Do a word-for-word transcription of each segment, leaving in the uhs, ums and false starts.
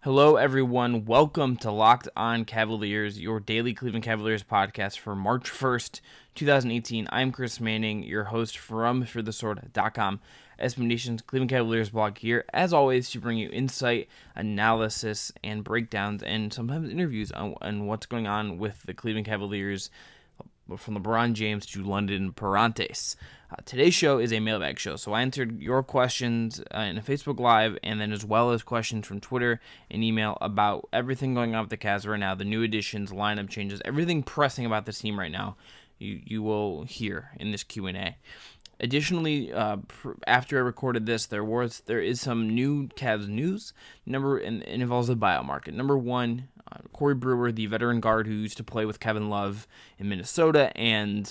Hello, everyone. Welcome to Locked On Cavaliers, your daily Cleveland Cavaliers podcast for March first, twenty eighteen. I'm Chris Manning, your host from for the sword dot com, S B Nation's Cleveland Cavaliers blog here, as always, to bring you insight, analysis, and breakdowns, and sometimes interviews on, on what's going on with the Cleveland Cavaliers, from LeBron James to London Perrantes. Uh, today's show is a mailbag show, so I answered your questions uh, in a Facebook Live, and then as well as questions from Twitter and email about everything going on with the Cavs right now, the new additions, lineup changes, everything pressing about this team right now, you you will hear in this Q and A. Additionally, uh, pr- after I recorded this, there was there is some new Cavs news. Number and it involves the buyout market. Number one, uh, Corey Brewer, the veteran guard who used to play with Kevin Love in Minnesota and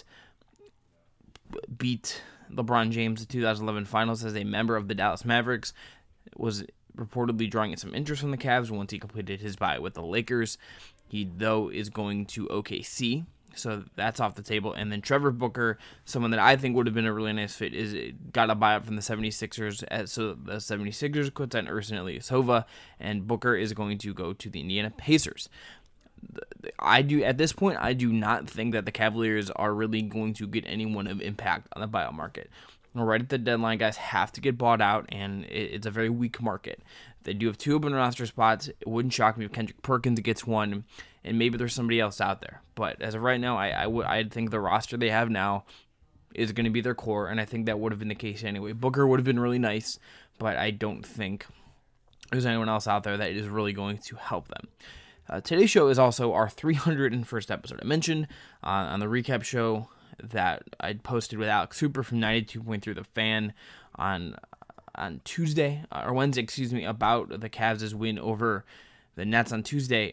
beat LeBron James in the two thousand eleven Finals as a member of the Dallas Mavericks, was reportedly drawing in some interest from the Cavs once he completed his buyout with the Lakers. He, though, is going to O K C. So that's off the table. And then Trevor Booker, someone that I think would have been a really nice fit, is got a buyout from the seventy-sixers. As, so the seventy-sixers quits on Ersan Ilyasova, and Booker is going to go to the Indiana Pacers. I do at this point, I do not think that the Cavaliers are really going to get anyone of impact on the buyout market. Right at the deadline, guys have to get bought out, and it's a very weak market. They do have two open roster spots. It wouldn't shock me if Kendrick Perkins gets one, and maybe there's somebody else out there. But as of right now, I I, would, I think the roster they have now is going to be their core, and I think that would have been the case anyway. Booker would have been really nice, but I don't think there's anyone else out there that is really going to help them. Uh, today's show is also our three hundred first episode. I mentioned uh, on the recap show that I posted with Alex Hooper from ninety-two point three The Fan on on Tuesday, or Wednesday, excuse me, about the Cavs' win over the Nets on Tuesday.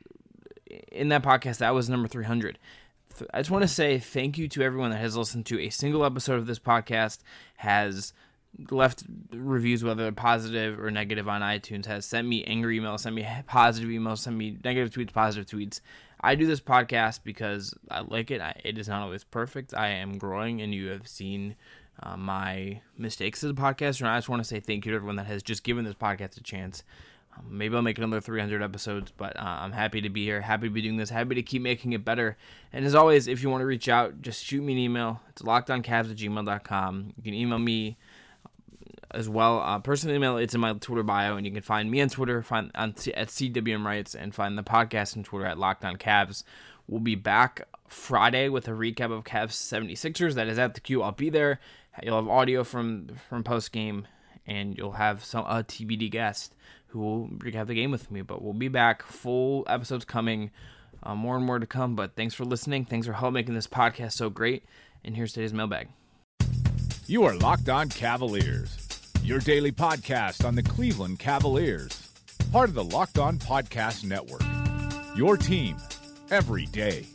In that podcast, that was number three hundred. I just want to say thank you to everyone that has listened to a single episode of this podcast, has left reviews, whether positive or negative, on iTunes, has sent me angry emails, sent me positive emails, sent me negative tweets, positive tweets. I do this podcast because I like it. I, it is not always perfect. I am growing, and you have seen uh, my mistakes as a podcaster, and I just want to say thank you to everyone that has just given this podcast a chance. Um, maybe I'll make another three hundred episodes, but uh, I'm happy to be here, happy to be doing this, happy to keep making it better. And as always, if you want to reach out, just shoot me an email. It's lockedoncavs at gmail dot com. You can email me as well. Uh, personal email, it's in my Twitter bio, and you can find me on Twitter, find on at C W M Rights, and find the podcast on Twitter at Locked On Cavs. We'll be back Friday with a recap of Cavs seventy-sixers. That is at the Q. I'll be there. You'll have audio from from post game, and you'll have some a T B D guest who will recap the game with me. But we'll be back. Full episodes coming, uh, more and more to come. But thanks for listening. Thanks for helping making this podcast so great. And here's today's mailbag. You are Locked On Cavaliers, your daily podcast on the Cleveland Cavaliers, part of the Locked On Podcast Network, your team every day.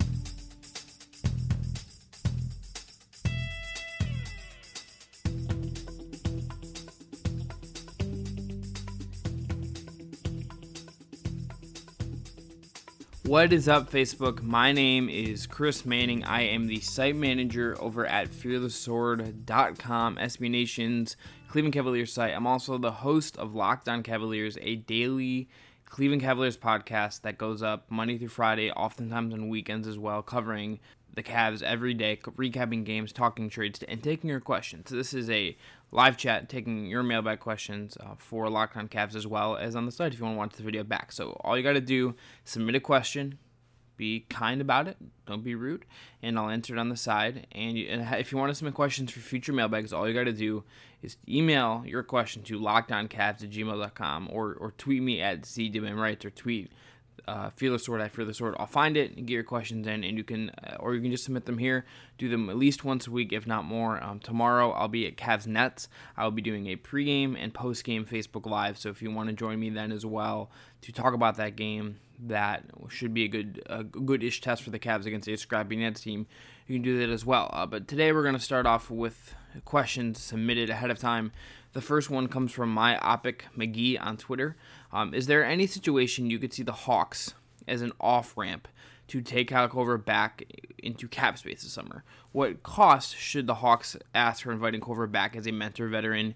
What is up, Facebook? My name is Chris Manning. I am the site manager over at fear the sword dot com, S B Nation's Cleveland Cavaliers site. I'm also the host of Locked On Cavaliers, a daily Cleveland Cavaliers podcast that goes up Monday through Friday, oftentimes on weekends as well, covering the Cavs every day, recapping games, talking trades, and taking your questions. So this is a live chat, taking your mailbag questions uh, for Locked On Cavs, as well as on the site if you want to watch the video back. So all you got to do, submit a question, be kind about it, don't be rude, and I'll answer it on the side. And, you, and if you want to submit questions for future mailbags, all you got to do is email your question to lockedoncavs at gmail dot com, or, or tweet me at C W M Rights, or tweet Uh, Fear the Sword, I Fear the Sword. I'll find it and get your questions in, and you can, uh, or you can just submit them here. Do them at least once a week, if not more. Um, tomorrow I'll be at Cavs Nets. I'll be doing a pregame and postgame Facebook Live. So if you want to join me then as well to talk about that game, that should be a good, a good-ish test for the Cavs against a scrappy Nets team. You can do that as well. Uh, but today we're going to start off with questions submitted ahead of time. The first one comes from Myopic McGee on Twitter. Um, is there any situation you could see the Hawks as an off-ramp to take Kyle Korver back into cap space this summer? What cost should the Hawks ask for inviting Korver back as a mentor veteran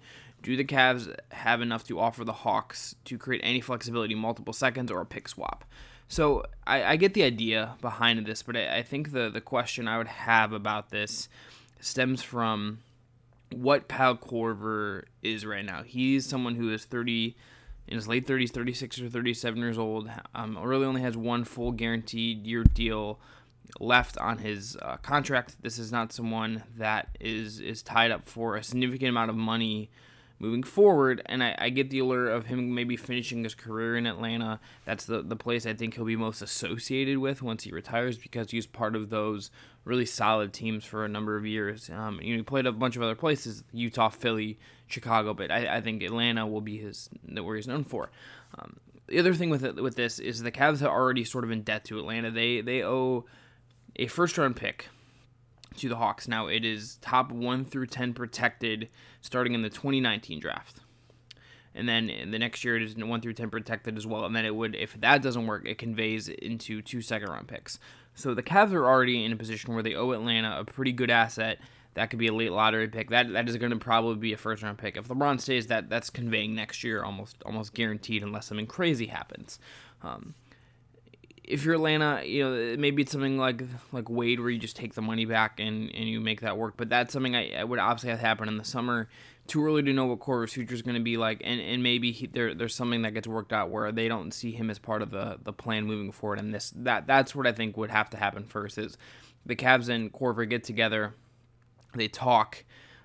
Do the Cavs have enough to offer the Hawks to create any flexibility, multiple seconds, or a pick swap? So I, I get the idea behind this, but I, I think the, the question I would have about this stems from what Kyle Korver is right now. He's someone who is thirty in his late thirties, thirty-six or thirty-seven years old. Um, really only has one full guaranteed year deal left on his uh, contract. This is not someone that is is tied up for a significant amount of money moving forward, and I, I get the allure of him maybe finishing his career in Atlanta. That's the, the place I think he'll be most associated with once he retires, because he was part of those really solid teams for a number of years. Um, you know, he played a bunch of other places, Utah, Philly, Chicago, but I, I think Atlanta will be his where he's known for. Um, the other thing with it, with this is the Cavs are already sort of in debt to Atlanta. They they owe a first-round pick to the Hawks. Now, it is top one through ten protected starting in the twenty nineteen draft. And then in the next year, it is one through ten protected as well. And then it would, if that doesn't work, it conveys into two second-round picks. So the Cavs are already in a position where they owe Atlanta a pretty good asset. That could be a late lottery pick. That That is going to probably be a first-round pick. If LeBron stays, that that's conveying next year, almost almost guaranteed, unless something crazy happens. Um, If you're Atlanta, you know, maybe it's something like like Wade where you just take the money back and, and you make that work. But that's something I, I would obviously have to happen in the summer. Too early to know what Korver's future is going to be like. And, and maybe he, there there's something that gets worked out where they don't see him as part of the, the plan moving forward. And this that that's what I think would have to happen first is the Cavs and Korver get together, they talk,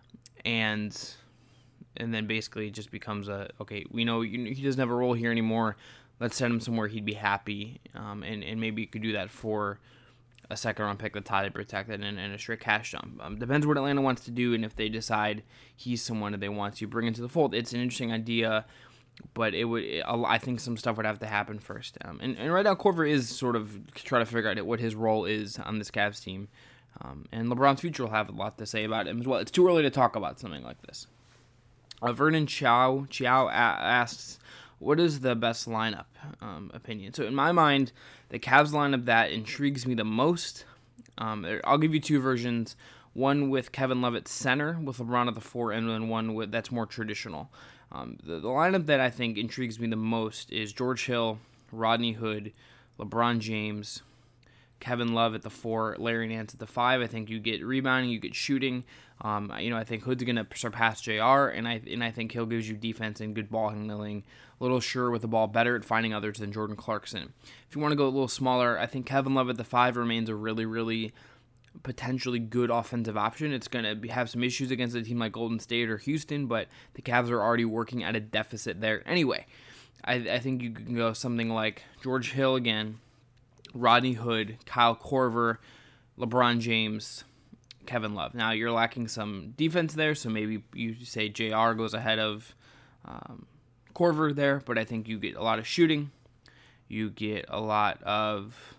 and and then basically it just becomes a, okay, we know he doesn't have a role here anymore. Let's send him somewhere he'd be happy, um, and, and maybe you could do that for a second-round pick that's highly protected and, and a straight cash jump. Um, depends what Atlanta wants to do, and if they decide he's someone that they want to bring into the fold. It's an interesting idea, but it would. It, I think some stuff would have to happen first. Um, and, and right now, Korver is sort of trying to figure out what his role is on this Cavs team, um, and LeBron's future will have a lot to say about him as well. It's too early to talk about something like this. Uh, Vernon Chow, Chow a- asks, what is the best lineup um, opinion? So in my mind, the Cavs lineup that intrigues me the most, um, I'll give you two versions. One with Kevin Love at center with LeBron at the four, and then one with, that's more traditional. Um, the, the lineup that I think intrigues me the most is George Hill, Rodney Hood, LeBron James, Kevin Love at the four, Larry Nance at the five. I think you get rebounding, you get shooting. Um, you know, I think Hood's going to surpass J R, and I and I think Hill gives you defense and good ball handling. A little sure with the ball, better at finding others than Jordan Clarkson. If you want to go a little smaller, I think Kevin Love at the five remains a really, really potentially good offensive option. It's going to have some issues against a team like Golden State or Houston, but the Cavs are already working at a deficit there. Anyway, I, I think you can go something like George Hill again, Rodney Hood, Kyle Korver, LeBron James, Kevin Love. Now, you're lacking some defense there, so maybe you say J R goes ahead of um, Korver there, but I think you get a lot of shooting. You get a lot of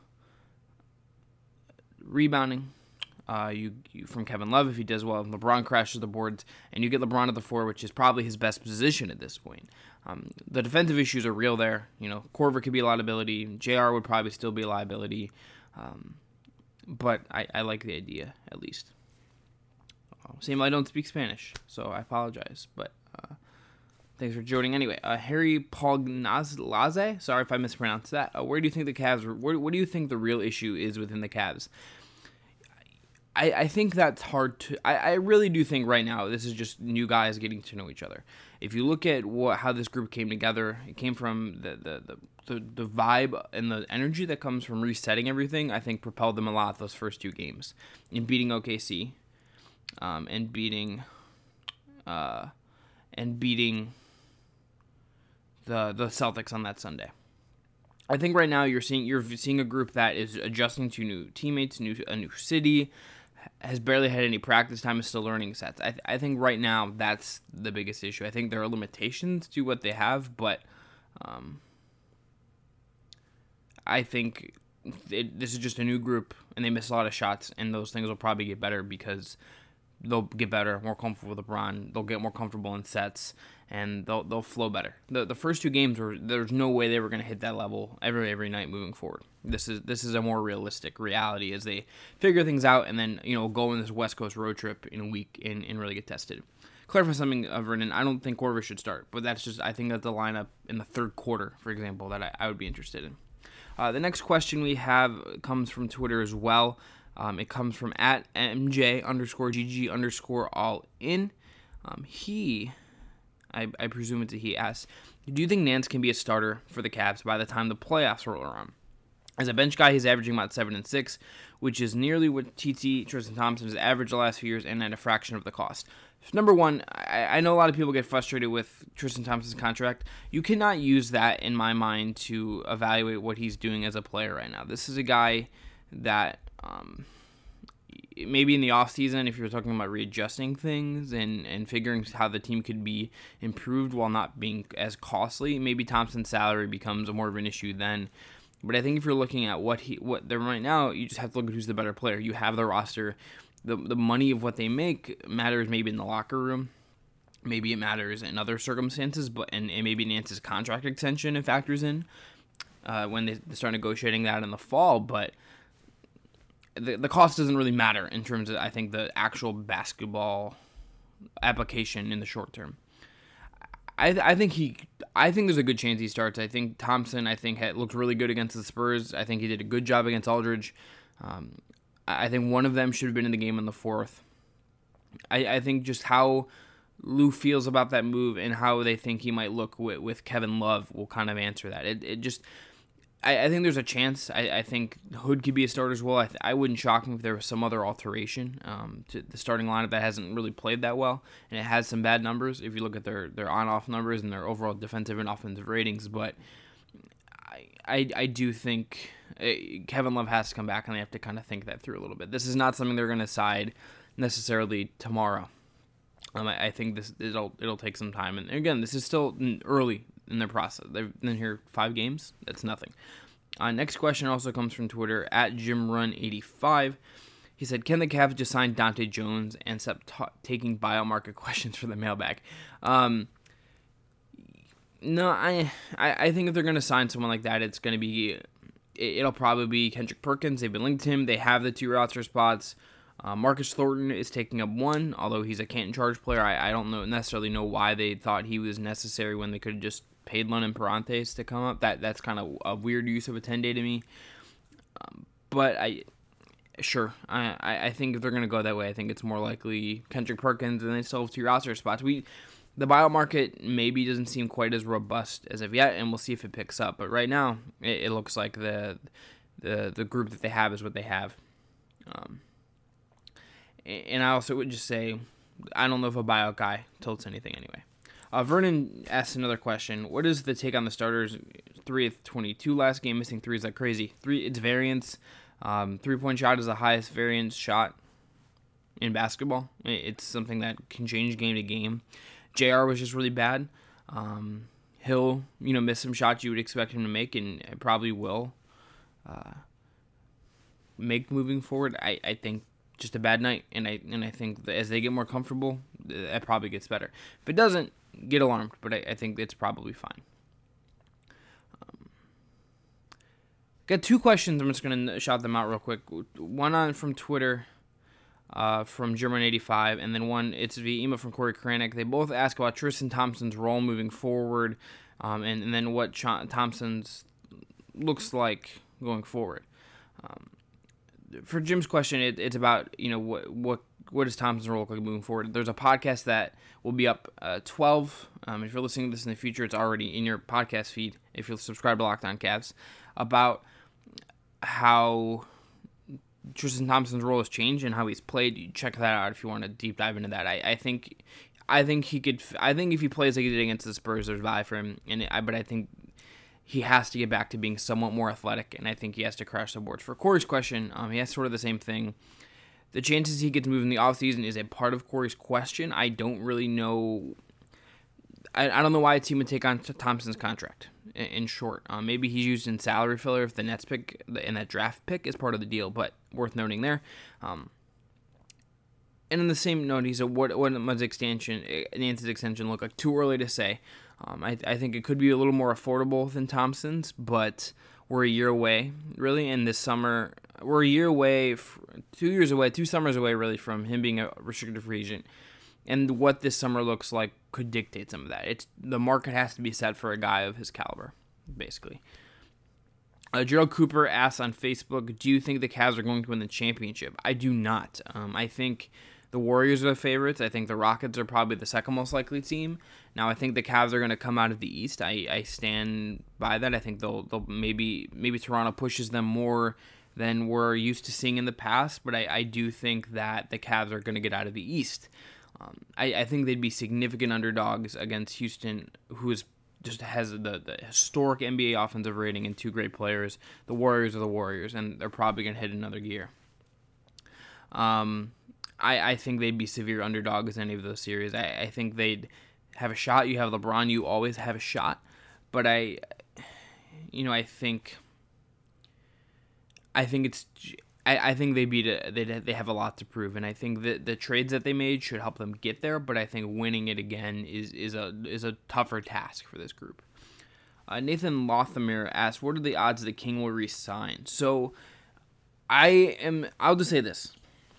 rebounding. Uh, you, you from Kevin Love if he does well. LeBron crashes the boards, and you get LeBron at the four, which is probably his best position at this point. Um, the defensive issues are real there. You know, Korver could be a liability. J R would probably still be a liability. Um, but I, I like the idea, at least. Uh, same, I don't speak Spanish, so I apologize. But uh, thanks for joining anyway. Uh, Harry Pognaze, sorry if I mispronounced that. Uh, where do you think the Cavs, where, what do you think the real issue is within the Cavs? I, I think that's hard to... I, I really do think right now this is just new guys getting to know each other. If you look at what, how this group came together, it came from the, the, the, the, the vibe and the energy that comes from resetting everything, I think propelled them a lot those first two games. In beating O K C um, and beating... Uh, and beating the the Celtics on that Sunday. I think right now you're seeing you're seeing a group that is adjusting to new teammates, new a new city, has barely had any practice time, is still learning sets. I, th- I think right now that's the biggest issue. I think there are limitations to what they have, but um, I think it, this is just a new group, and they miss a lot of shots, and those things will probably get better because they'll get better, more comfortable with LeBron. They'll get more comfortable in sets, and they'll they'll flow better. The the first two games were there's no way they were going to hit that level every every night moving forward. This is this is a more realistic reality as they figure things out, and then you know go on this West Coast road trip in a week and, and really get tested. clarify something, uh, Vernon. I don't think Korver should start, but that's just, I think that's the lineup in the third quarter, for example, that I, I would be interested in. Uh, the next question we have comes from Twitter as well. Um, it comes from at M J underscore G G underscore all in. Um, he, I, I presume it's a he, asks, do you think Nance can be a starter for the Cavs by the time the playoffs roll around? As a bench guy, he's averaging about seven and six, which is nearly what T T Tristan Thompson has averaged the last few years, and at a fraction of the cost. Number one, I, I know a lot of people get frustrated with Tristan Thompson's contract. You cannot use that, in my mind, to evaluate what he's doing as a player right now. This is a guy that um, maybe in the offseason, if you're talking about readjusting things and, and figuring how the team could be improved while not being as costly, maybe Thompson's salary becomes more of an issue then. But I think if you're looking at what he what they're right now, you just have to look at who's the better player. You have the roster. The the money of what they make matters maybe in the locker room. Maybe it matters in other circumstances, but and, and maybe Nance's contract extension it factors in uh, when they start negotiating that in the fall. But the the cost doesn't really matter in terms of, I think, the actual basketball application in the short term. I I think he I think there's a good chance he starts. I think Thompson I think had, looked really good against the Spurs. I think he did a good job against Aldridge. Um, I think one of them should have been in the game in the fourth. I, I think just how Lou feels about that move and how they think he might look with, with Kevin Love will kind of answer that. It it just I, I think there's a chance. I, I think Hood could be a starter as well. I, th- I wouldn't shock me if there was some other alteration um, to the starting lineup that hasn't really played that well, and it has some bad numbers if you look at their, their on-off numbers and their overall defensive and offensive ratings. But I I, I do think Kevin Love has to come back, and they have to kind of think that through a little bit. This is not something they're going to decide necessarily tomorrow. Um, I, I think this it'll it'll take some time, and again, this is still early in their process. They've been here five games. That's nothing. Uh, next question also comes from Twitter at Jim Run eighty-five. He said, "Can the Cavs just sign Dante Jones and stop ta- taking bio market questions for the mailbag?" Um, no, I, I I think if they're going to sign someone like that, it's going to be. It'll probably be Kendrick Perkins. They've been linked to him. They have the two roster spots. Uh, Marcus Thornton is taking up one, although he's a can't-charge player. I, I don't know necessarily know why they thought he was necessary when they could have just paid Lennon Parantes to come up. That That's kind of a weird use of a ten-day to me. Um, but, I sure, I, I think if they're going to go that way, I think it's more likely Kendrick Perkins, and they still have two roster spots. We The buyout market maybe doesn't seem quite as robust as of yet, and we'll see if it picks up. But right now, it, it looks like the the the group that they have is what they have. Um, and I also would just say, I don't know if a buyout guy tilts anything anyway. Uh, Vernon asked another question. What is the take on the starters? three of twenty-two last game, missing threes like crazy. Three, it's variance. Um, three-point shot is the highest variance shot in basketball. It's something that can change game to game. J R was just really bad. Um, Hill, you know, missed some shots you would expect him to make, and probably will uh, make moving forward. I, I think just a bad night, and I and I think that as they get more comfortable, that probably gets better. If it doesn't, get alarmed, but I, I think it's probably fine. Um, got two questions. I'm just going to shout them out real quick. One on from Twitter. Uh, from German eighty-five, and then one, it's via email from Corey Kranek. They both ask about Tristan Thompson's role moving forward, um, and, and then what Ch- Thompson's looks like going forward. Um, for Jim's question, it, it's about, you know, what what what does Thompson's role look like moving forward. There's a podcast that will be up uh, twelve. Um, if you're listening to this in the future, it's already in your podcast feed. If you're subscribed to Locked On Cavs, about how Tristan Thompson's role has changed and how he's played. You check that out if you want to deep dive into that. I, I think, I think he could. I think if he plays like he did against the Spurs, there's value for him. And I, but I think he has to get back to being somewhat more athletic, and I think he has to crash the boards. For Corey's question, um, he has sort of the same thing. The chances he gets moved in the offseason is a part of Corey's question. I don't really know. I, I don't know why a team would take on Thompson's contract. In, in short, um, maybe he's used in salary filler if the Nets pick and that draft pick is part of the deal, but worth noting there. Um, and in the same note, he said, "What what does extension Nance's extension look like?" Too early to say. Um, I I think it could be a little more affordable than Thompson's, but we're a year away, really. And this summer, we're a year away, two years away, two summers away, really, from him being a restricted free agent. and what this summer looks like could dictate some of that. It's the market has to be set for a guy of his caliber, basically. Uh, Gerald Cooper asks on Facebook, do you think the Cavs are going to win the championship? I do not. Um, I think the Warriors are the favorites. I think the Rockets are probably the second most likely team. Now, I think the Cavs are going to come out of the East. I, I stand by that. I think they'll they'll maybe maybe Toronto pushes them more than we're used to seeing in the past, but I, I do think that the Cavs are going to get out of the East. Um, I, I think they'd be significant underdogs against Houston, who is just has the, the historic N B A offensive rating and two great players. The Warriors are the Warriors, and they're probably going to hit another gear. Um, I, I think they'd be severe underdogs in any of those series. I, I think they'd have a shot. You have LeBron, you always have a shot. But I, you know, I think... I think it's. I, I think they beat it. They they have a lot to prove, and I think that the trades that they made should help them get there. But I think winning it again is is a is a tougher task for this group. Uh, Nathan Lothamir asks, "What are the odds that King will resign?" So, I am. I'll just say this.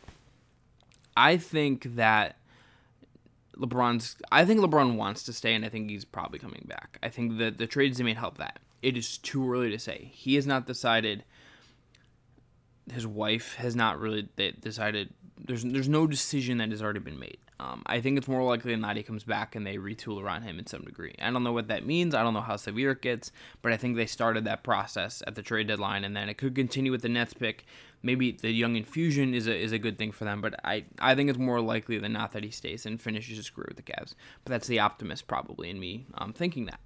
I think that LeBron's. I think LeBron wants to stay, and I think he's probably coming back. I think that the trades they made help that. It is too early to say. He has not decided. His wife has not really decided. There's there's no decision that has already been made. Um, I think it's more likely than not he comes back and they retool around him in some degree. I don't know what that means. I don't know how severe it gets, but I think they started that process at the trade deadline, and then it could continue with the Nets pick. Maybe the young infusion is a is a good thing for them, but I, I think it's more likely than not that he stays and finishes his career with the Cavs. But that's the optimist probably in me um, thinking that.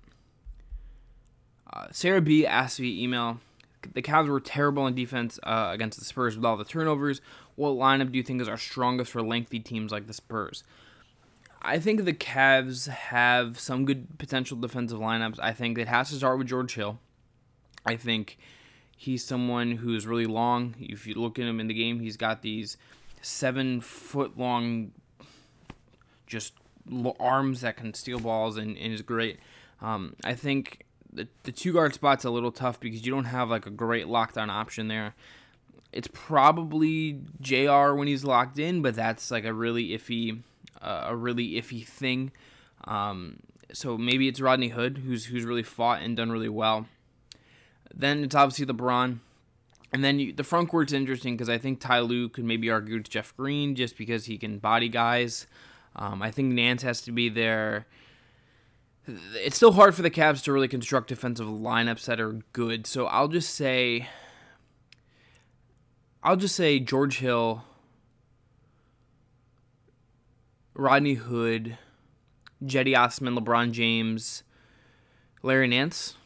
Uh, Sarah B. asked via email, the Cavs were terrible on defense uh, against the Spurs with all the turnovers. What lineup do you think is our strongest for lengthy teams like the Spurs? I think the Cavs have some good potential defensive lineups. I think it has to start with George Hill. I think he's someone who's really long. If you look at him in the game, he's got these seven-foot-long just arms that can steal balls and, and is great. Um, I think... The, the two-guard spot's a little tough because you don't have like a great lockdown option there. It's probably J R when he's locked in, but that's like a really iffy, uh, a really iffy thing. Um, so maybe it's Rodney Hood who's who's really fought and done really well. Then it's obviously LeBron, and then you, the front court's interesting because I think Ty Lue could maybe argue with Jeff Green just because he can body guys. Um, I think Nance has to be there. It's still hard for the Cavs to really construct defensive lineups that are good. So I'll just say, I'll just say George Hill, Rodney Hood, Cedi Osman, LeBron James, Larry Nance.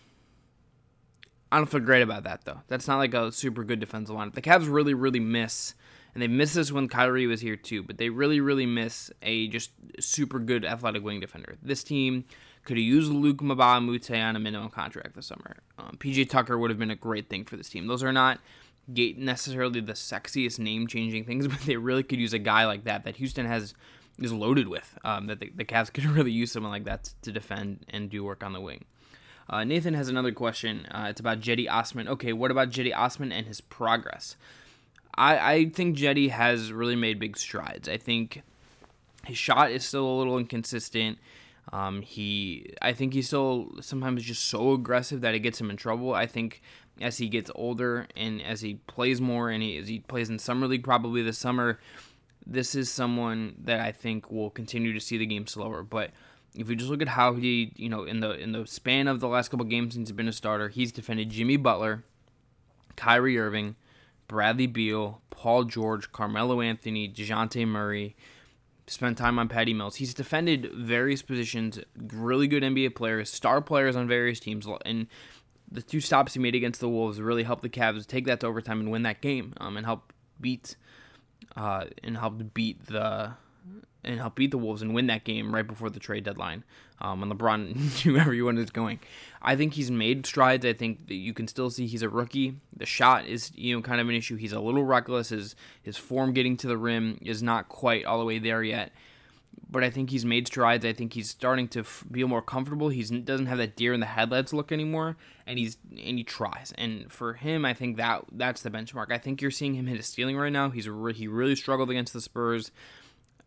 I don't feel great about that though. That's not like a super good defensive lineup. The Cavs really, really miss, and they missed this when Kyrie was here too, but they really, really miss a just super good athletic wing defender. This team could have used Luke Mbah a Moute on a minimum contract this summer. Um, P J Tucker would have been a great thing for this team. Those are not necessarily the sexiest name-changing things, but they really could use a guy like that that Houston has is loaded with. Um, that the, the Cavs could really use someone like that to defend and do work on the wing. Uh, Nathan has another question. Uh, it's about Cedi Osman. Okay, what about Cedi Osman and his progress? I, I think Cedi has really made big strides. I think his shot is still a little inconsistent. Um, he, I think he's still sometimes just so aggressive that it gets him in trouble. I think as he gets older and as he plays more and he, as he plays in Summer League probably this summer, this is someone that I think will continue to see the game slower. But if you just look at how he, you know, in the in the span of the last couple games since he's been a starter, he's defended Jimmy Butler, Kyrie Irving, Bradley Beal, Paul George, Carmelo Anthony, DeJounte Murray, spent time on Patty Mills. He's defended various positions, really good N B A players, star players on various teams, and the two stops he made against the Wolves really helped the Cavs take that to overtime and win that game, um, and help beat, uh, and help beat the, and help beat the Wolves and win that game right before the trade deadline. Um, and LeBron knew everyone was going. I think he's made strides. I think that you can still see he's a rookie. The shot is, you know, kind of an issue. He's a little reckless. His his form getting to the rim is not quite all the way there yet. But I think he's made strides. I think he's starting to f- feel more comfortable. He doesn't have that deer in the headlights look anymore, and he's and he tries. And for him, I think that that's the benchmark. I think you're seeing him hit a ceiling right now. He's re- he really struggled against the Spurs.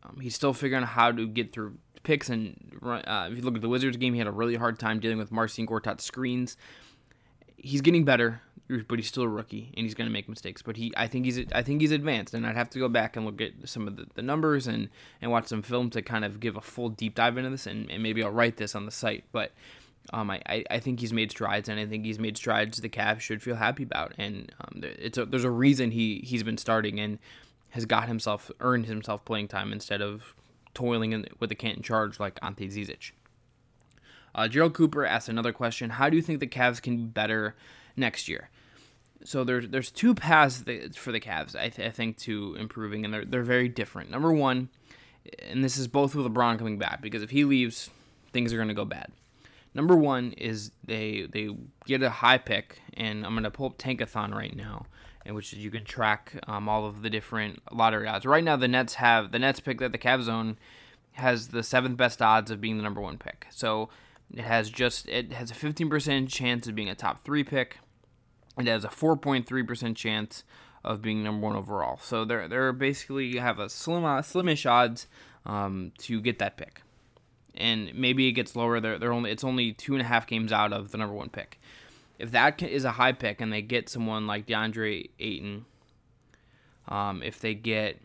Um, he's still figuring out how to get through picks, and uh, if you look at the Wizards game, he had a really hard time dealing with Marcin Gortat's screens. He's getting better, but he's still a rookie, and he's going to make mistakes. But he, I think he's, I think he's advanced, and I'd have to go back and look at some of the, the numbers and, and watch some film to kind of give a full deep dive into this, and, and maybe I'll write this on the site. But um, I, I think he's made strides, and I think he's made strides the Cavs should feel happy about. And um, it's a, there's a reason he he's been starting and has got himself earned himself playing time instead of toiling in, with the Canton Charge like Ante Zizic. Uh, Gerald Cooper asked another question. How do you think the Cavs can be better next year? So there's there's two paths for the Cavs, I, th- I think, to improving, and they're they're very different. Number one, and this is both with LeBron coming back, because if he leaves, things are going to go bad. Number one is they they get a high pick, and I'm going to pull up Tankathon right now, in which you can track um, all of the different lottery odds. Right now, the Nets have the Nets pick that the Cavs own has the seventh best odds of being the number one pick. So it has just it has a fifteen percent chance of being a top three pick. It has a four point three percent chance of being number one overall. So they're they're basically have a slim slimish odds um, to get that pick, and maybe it gets lower. They're they're only it's only two and a half games out of the number one pick. If that is a high pick and they get someone like DeAndre Ayton, um, if they get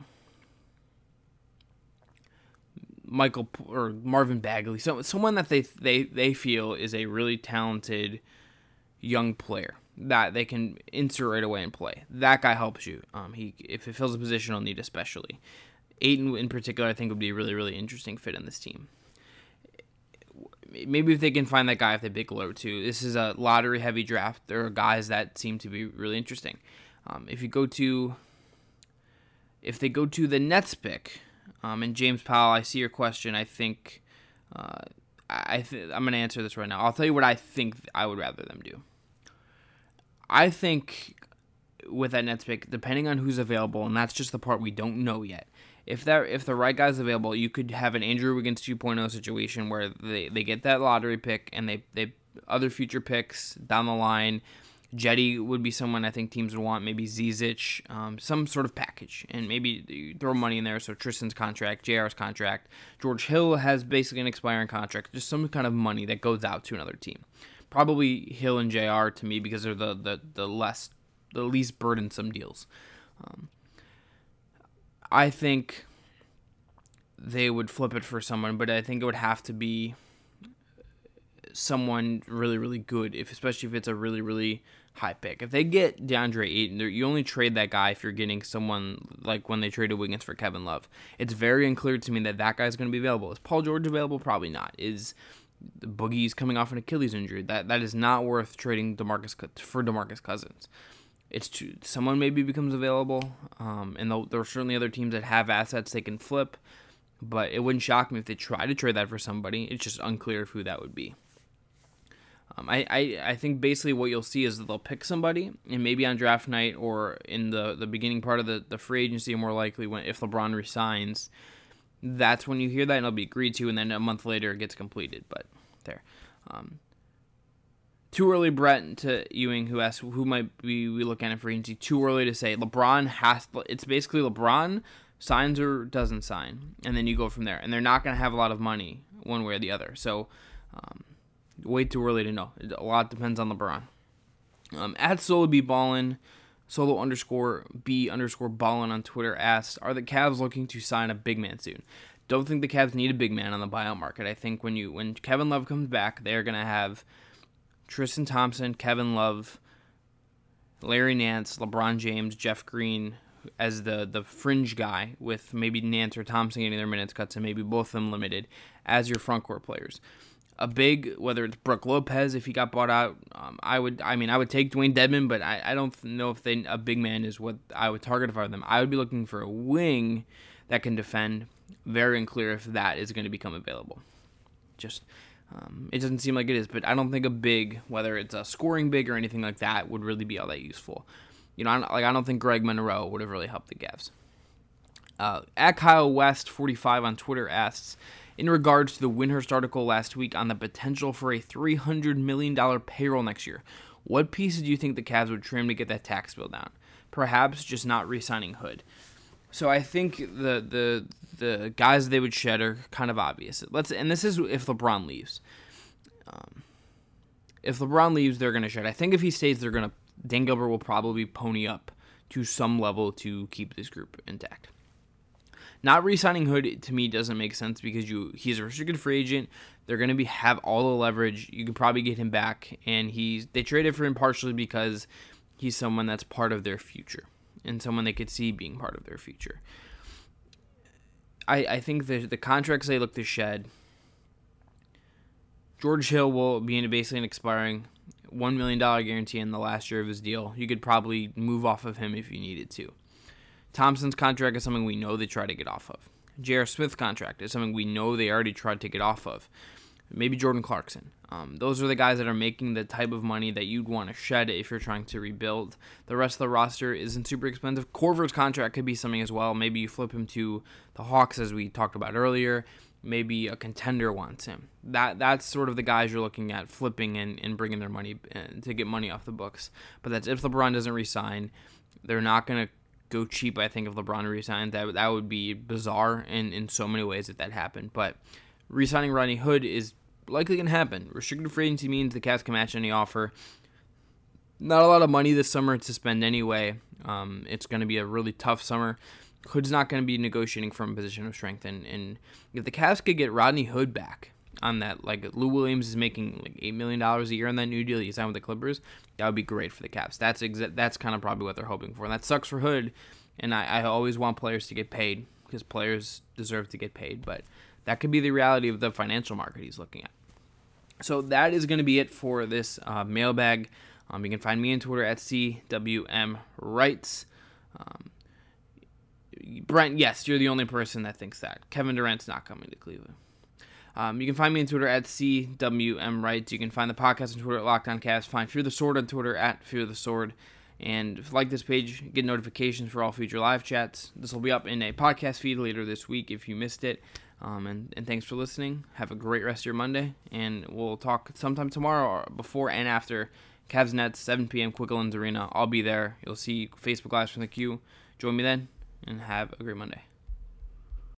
Michael or Marvin Bagley, so someone that they they they feel is a really talented young player that they can insert right away and play, that guy helps you. Um, he if it fills a positional need, especially Ayton in particular, I think would be a really really interesting fit in this team. Maybe if they can find that guy if they pick low too. This is a lottery heavy draft. There are guys that seem to be really interesting. Um, if you go to, if they go to the Nets pick, um, and James Powell, I see your question. I think, uh, I th- I'm going to answer this right now. I'll tell you what I think I would rather them do. I think with that Nets pick, depending on who's available, and that's just the part we don't know yet. If that if the right guy's available, you could have an Andrew Wiggins two point oh situation where they, they get that lottery pick and they, they other future picks down the line. Jetty would be someone I think teams would want, maybe Zizic, um, some sort of package, and maybe you throw money in there. So Tristan's contract, J R's contract, George Hill has basically an expiring contract, just some kind of money that goes out to another team. Probably Hill and J R to me because they're the the, the less the least burdensome deals. Um, I think they would flip it for someone, but I think it would have to be someone really, really good, if especially if it's a really, really high pick. If they get DeAndre Ayton, you only trade that guy if you're getting someone like when they traded Wiggins for Kevin Love. It's very unclear to me that that guy's going to be available. Is Paul George available? Probably not. Is Boogie's coming off an Achilles injury? That that is not worth trading DeMarcus for DeMarcus Cousins. It's too, someone maybe becomes available, um, and there are certainly other teams that have assets they can flip, but it wouldn't shock me if they try to trade that for somebody. It's just unclear who that would be. Um, I, I, I think basically what you'll see is that they'll pick somebody, and maybe on draft night or in the, the beginning part of the, the free agency, more likely when if LeBron resigns, that's when you hear that and it'll be agreed to, and then a month later it gets completed. But there. Um, Too early, Brett, to Ewing, who asked who might be we looking at free agency. Too early to say. LeBron has. It's basically LeBron signs or doesn't sign, and then you go from there. And they're not going to have a lot of money one way or the other. So, um, way too early to know. A lot depends on LeBron. Um, at Solo B Ballin, Solo underscore B underscore Ballin on Twitter asks, are the Cavs looking to sign a big man soon? Don't think the Cavs need a big man on the buyout market. I think when you when Kevin Love comes back, they're going to have Tristan Thompson, Kevin Love, Larry Nance, LeBron James, Jeff Green as the, the fringe guy, with maybe Nance or Thompson getting their minutes cut, so maybe both of them limited, as your front court players. A big, whether it's Brook Lopez, if he got bought out, um, I would I mean, I would take Dwayne Dedmon, but I, I don't know if they, a big man is what I would target for them. I would be looking for a wing that can defend. Very unclear if that is going to become available. Just... Um, it doesn't seem like it is, but I don't think a big, whether it's a scoring big or anything like that, would really be all that useful. You know, I don't, like I don't think Greg Monroe would have really helped the Cavs. Uh, at Kyle West forty-five on Twitter asks, in regards to the Windhurst article last week on the potential for a three hundred million dollars payroll next year, what pieces do you think the Cavs would trim to get that tax bill down? Perhaps just not re-signing Hood. So I think the the the guys they would shed are kind of obvious. Let's and this is if LeBron leaves. Um, if LeBron leaves, they're going to shed. I think if he stays, they're going to. Dan Gilbert will probably pony up to some level to keep this group intact. Not re-signing Hood to me doesn't make sense because you he's a restricted free agent. They're going to be have all the leverage. You could probably get him back, and he's they traded for him partially because he's someone that's part of their future and someone they could see being part of their future. I I think the the contracts they look to shed. George Hill will be in basically an expiring one million dollars guarantee in the last year of his deal. You could probably move off of him if you needed to. Thompson's contract is something we know they try to get off of. J R. Smith's contract is something we know they already tried to get off of. Maybe Jordan Clarkson. Um, those are the guys that are making the type of money that you'd want to shed if you're trying to rebuild. The rest of the roster isn't super expensive. Korver's contract could be something as well. Maybe you flip him to the Hawks, as we talked about earlier. Maybe a contender wants him. That That's sort of the guys you're looking at flipping and, and bringing their money to get money off the books. But that's if LeBron doesn't resign. They're not going to go cheap, I think, if LeBron resigns. That, that would be bizarre in, in so many ways if that happened. But resigning Rodney Hood is likely going to happen. Restricted free agency means the Cavs can match any offer. Not a lot of money this summer to spend anyway. Um, it's going to be a really tough summer. Hood's not going to be negotiating from a position of strength. And, and if the Cavs could get Rodney Hood back on that, like Lou Williams is making like eight million dollars a year on that new deal he signed with the Clippers, that would be great for the Cavs. That's exa- that's kind of probably what they're hoping for. And that sucks for Hood. And I, I always want players to get paid because players deserve to get paid. But that could be the reality of the financial market he's looking at. So that is going to be it for this uh, mailbag. Um, you can find me on Twitter at C W M Wrights. Um, Brent, yes, you're the only person that thinks that. Kevin Durant's not coming to Cleveland. Um, you can find me on Twitter at C W M Wrights. You can find the podcast on Twitter at Locked On Cavs. Find Fear the Sword on Twitter at Fear the Sword. And if you like this page, get notifications for all future live chats. This will be up in a podcast feed later this week if you missed it. Um, and, and thanks for listening. Have a great rest of your Monday. And we'll talk sometime tomorrow or before and after Cavs Nets, seven p.m. Quick Linz Arena. I'll be there. You'll see Facebook Lives from the Q. Join me then, and have a great Monday.